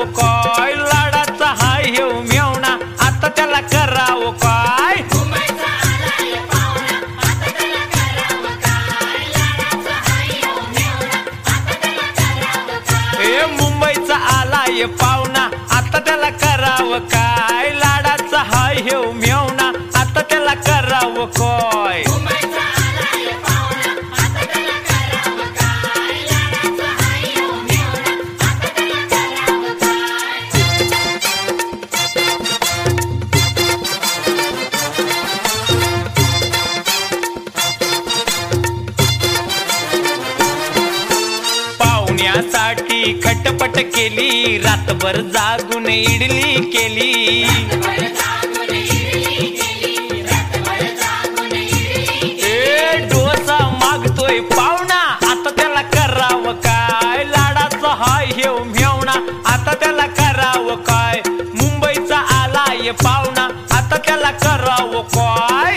करावं काय लाडाचा हाय हे मेवणा आता त्याला करावं काय ए मुंबईचा आलाय पाहुणा आता त्याला करावं काय लाडाचा हाय हे मेवणा आता त्याला करावं काय साठी खटपट केली रातभर जागून इडली केली ए डोसा मागतोय पाहुणा आता त्याला करावं काय लाडाचा हाय हे मेवणा आता त्याला करावं काय मुंबईचा आलाय पाहुणा आता त्याला करावं काय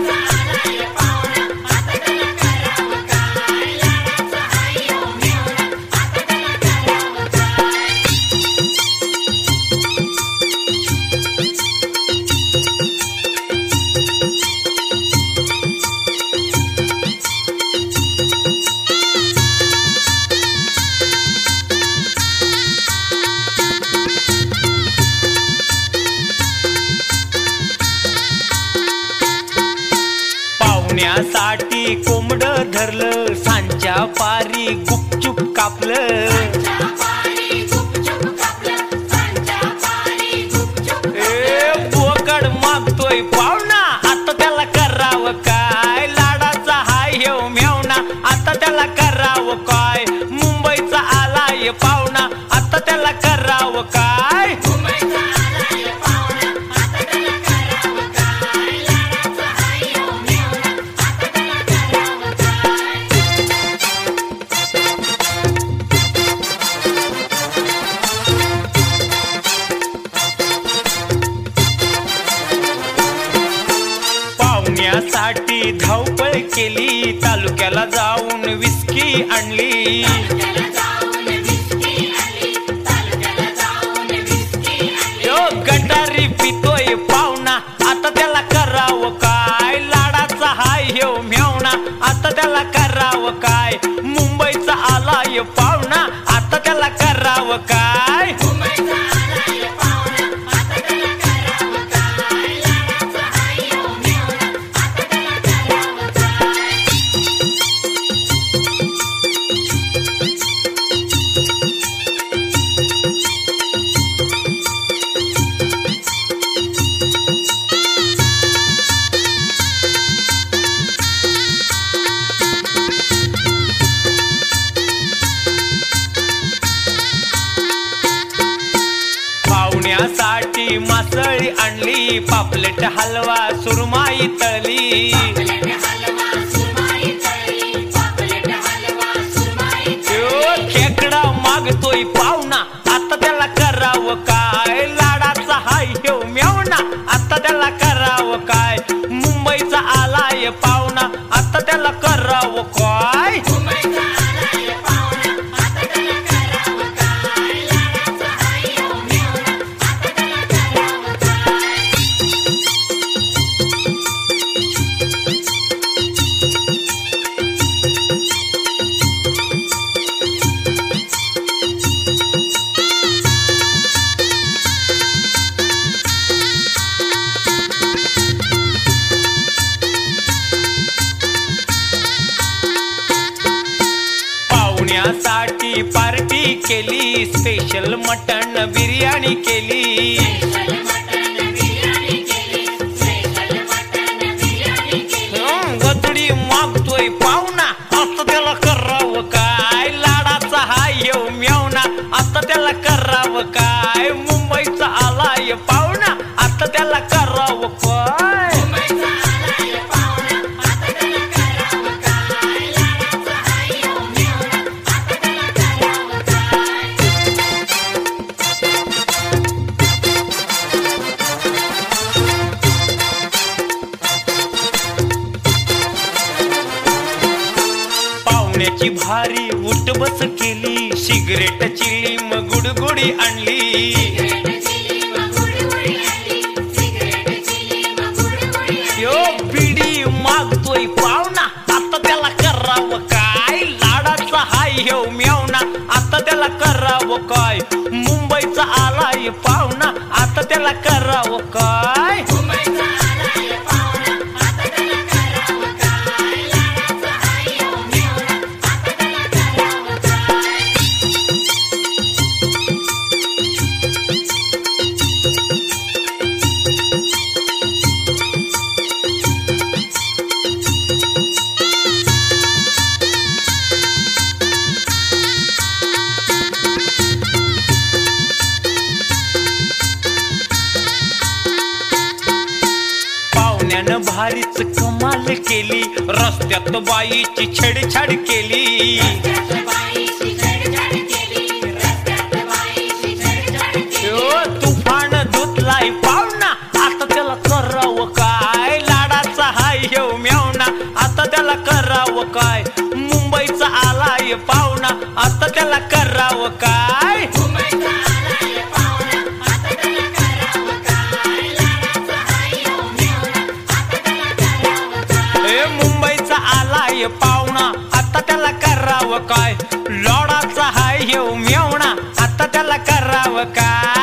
साठी कोंबड धरलं सांच्या पारी गुपचूप कापलं ए बोकड मागतोय पाहुणा आता त्याला करावं काय लाडाचा हाय हे मेवणा आता त्याला करावं काय मुंबईचा आलाय पाहुणा आता त्याला करावं काय साठी धावपळ केली तालुक्याला जाऊन विस्की आणली गटारी पितोय पाहुणा आता त्याला करावं काय लाडाचा हाय हे मेवणा आता त्याला करावं काय मुंबईचा आलाय पाहुणा आता त्याला करावं काय साठी मासळी आणली पापलेट हलवा सुरमाई तळली खेकडा मागतोय पाहुणा आता त्याला करावं काय लाडाचा हाय हे मेवणा आता त्याला करावं काय मुंबईचा आलाय पाहुणा आता त्याला करावं काय साठी पार्टी केली स्पेशल मटण बिर्याणी केली गदडी मागतोय पाहुणा आता त्याला करावं काय लाडाचा हाय हे मेवणा आता त्याला करावं काय मुंबईचा आलाय पाहुणा आता त्याला करावं काय बाईची भारी उठ बस केली सिगरेट चिली मग गुडगुडी आणली यो बिडी मागतोय पाहुणा आता त्याला करावं काय लाडाचा हाय ह्यो मेवणा आता त्याला करावं काय मुंबईचा आलाय पाहुणा आता त्याला करावं काय भारीच कमाल केली रस्त्यात बाईची छेडछाड केली तुफान धुतलाय पाहुणा आता त्याला करावं काय लाडाचा हाय ह्यो मेवणा आता त्याला करावं काय मुंबईचा आलाय पाहुणा आता त्याला करावं काय मुंबईचा आलाय पाहुणा आता त्याला करावं काय लाडाचा हाय ह्यो मेवणा आता त्याला करावं काय